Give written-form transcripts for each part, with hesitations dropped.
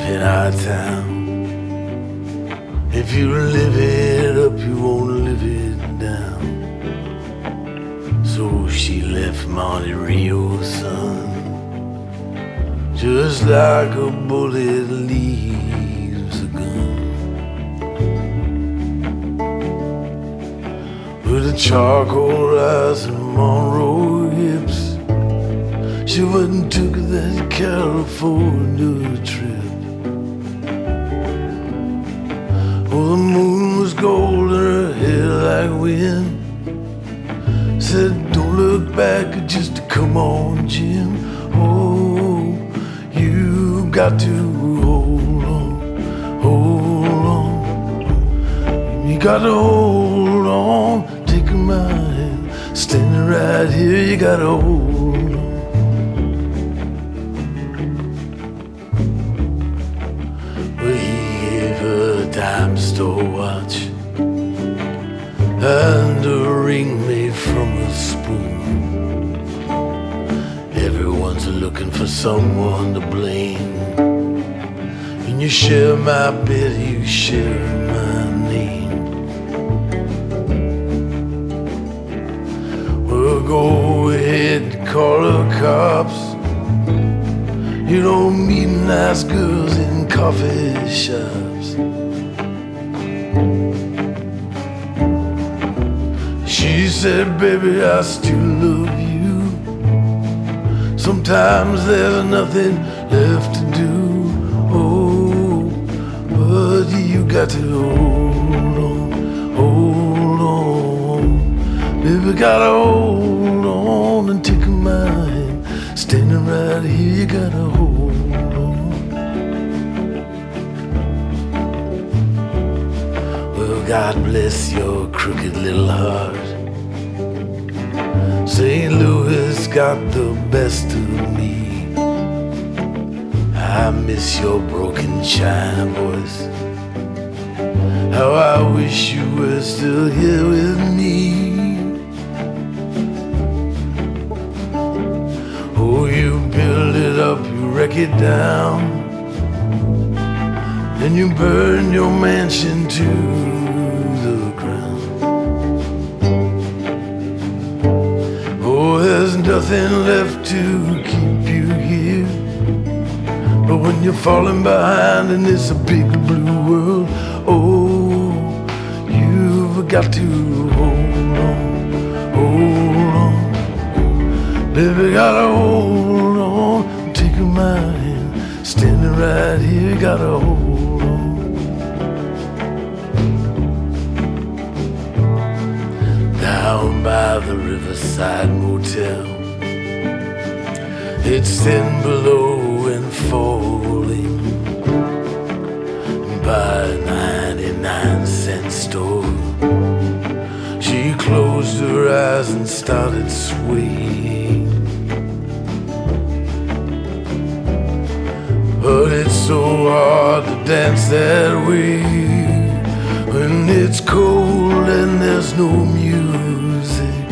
in our town. If you live it up, you won't live it down. So she left Monte Rio, son, just like a bullet leaves a gun. With the charcoal eyes and Monroe hips, she went and took that California trip. Oh, the moon was gold and her hair like wind. Said, don't look back, just come on, Jim. Oh, you got to hold on, hold on. You got to hold on, take my hand, standing right here, you got to hold on. Well, he gave her a dime store watch and a ring made from a spoon. Everyone's looking for someone to blame. And you share my bed, you share my name. Well, go ahead, call the cops. You don't meet nice girls in coffee shops. She said, baby, I still love you. Sometimes there's nothing left to do. Oh, but you got to hold on, hold on. Baby, gotta hold on and take my hand. Standing right here, you gotta hold on. Well, God bless your crooked little heart. St. Louis got the best of me. I miss your broken China voice. How I wish you were still here with me. Oh, you build it up, you wreck it down, then you burn your mansion to the ground. Oh, there's nothing left to keep you here. But when you're falling behind in this big blue world, oh, you've got to hold on, hold on. Baby, gotta hold on, take my hand, standing right here, gotta hold on. Down by the Riverside Motel, it's thin below and falling. By a 99-cent store, she closed her eyes and started swaying. But it's so hard to dance that way when it's cold and there's no music.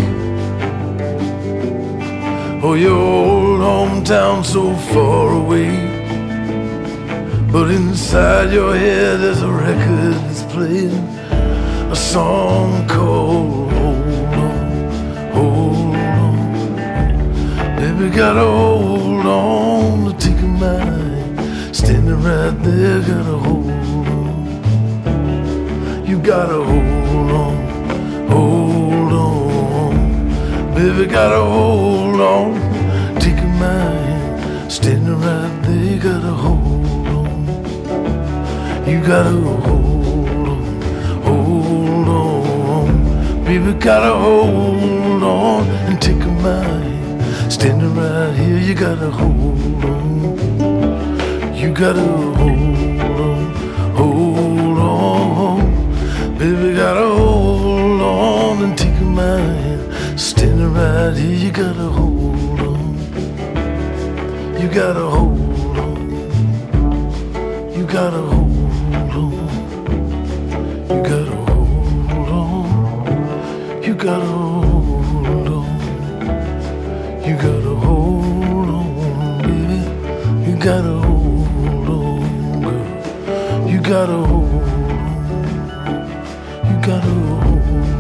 Oh, your old hometown so far away, but inside your head there's a record that's playing a song called Hold On, Hold On. Baby, gotta hold on to take my hand, standing right there, gotta hold on. You gotta hold on, hold on. Baby, gotta hold on, take my hand, standing right there, gotta hold on. You gotta hold on, hold on. Baby, gotta hold on and take my hand, standing right here, you gotta hold on. You gotta hold on, hold on. Baby, gotta hold on and take my hand, standing right here, you gotta hold on. You gotta hold on. You gotta hold on. You gotta hold on. You gotta hold on. You gotta hold on, baby. You gotta hold on, gotta hold on. You gotta hold on.